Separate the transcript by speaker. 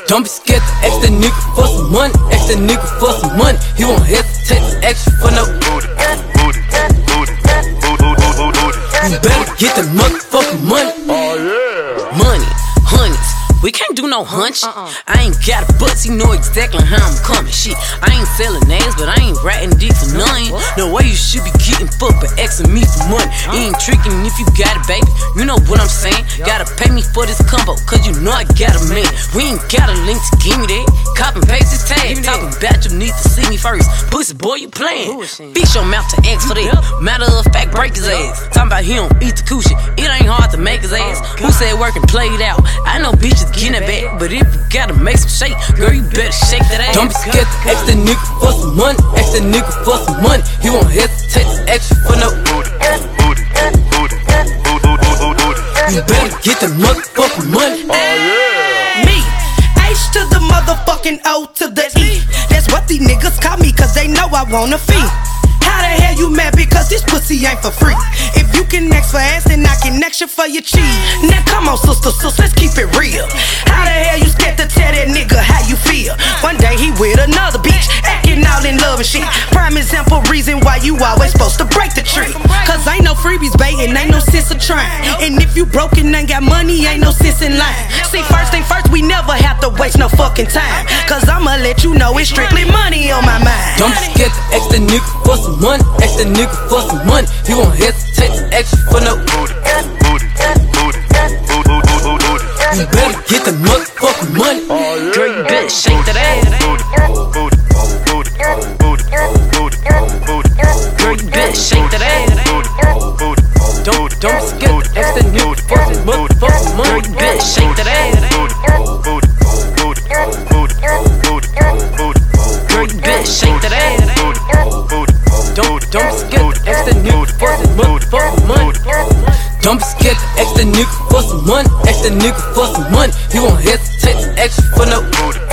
Speaker 1: Don't be scared to ask that nigga for some money. Ask that nigga for some money. He won't hesitate to ask you for no booty. You better get that motherfucking money.
Speaker 2: Oh yeah.
Speaker 1: Money, honeys. We can't do no hunch. I ain't got a butts, you know exactly how I'm coming. Shit, I ain't selling names, but I ain't ratting dick for nothing. No way you should be getting fucked, but asking me for money. You ain't tricking if you got it, baby. You know what I'm saying? Gotta pay me for this combo, cause you know I got a man. We ain't got a link to give me that. Cop and paste this tag. Talking about you need to see me first. Pussy boy, you playing. Bitch your mouth to ask for that. Matter of fact, break his ass. Talking about he don't eat the coochie. It ain't hard to make his ass. Who said work and play it out? I know bitches getting it back, but if you gotta make some shake, girl, you better shake that ass. Don't be scared to ask that nigga for some money. Ask that nigga for some money. He won't hesitate to ask you for no booty. You better get that motherfucking money.
Speaker 2: Oh yeah.
Speaker 3: Me, H to the motherfucking O to the E. That's what these niggas call me, cause they know I want a fee. How the hell you mad because this pussy ain't for free? If you can ask for ass, then I can ask you for your cheese. Now come on, sister, let's keep it real. How the hell you scared to tell that nigga how you feel? One day he with another bitch, acting all in love and shit. Prime example reason why you always supposed to break the tree. Cause ain't no freebies baiting, ain't no sense of trying. And if you broken, ain't got money, ain't no sense in line. See, first thing first, we never have to waste no fucking time. Cause I'ma let you know it's strictly money on my mind.
Speaker 1: Don't be scared to ask that nigga for some money. Ask that nigga for some money. He won't hesitate to ask you for no booty. You better get the motherfucking money.
Speaker 2: Oh yeah.
Speaker 1: Girl, you better shake that ass. Girl, you better shake that ass. Don't be scared to ask that nigga for some motherfucking money. Girl, you better shake that ass. Girl, you better shake that ass. Don't be scared to ask that nigga for some motherfucking money. Don't be scared to ask that nigga for some money. Ask that nigga for some money. He won't hesitate to ask you for no booty.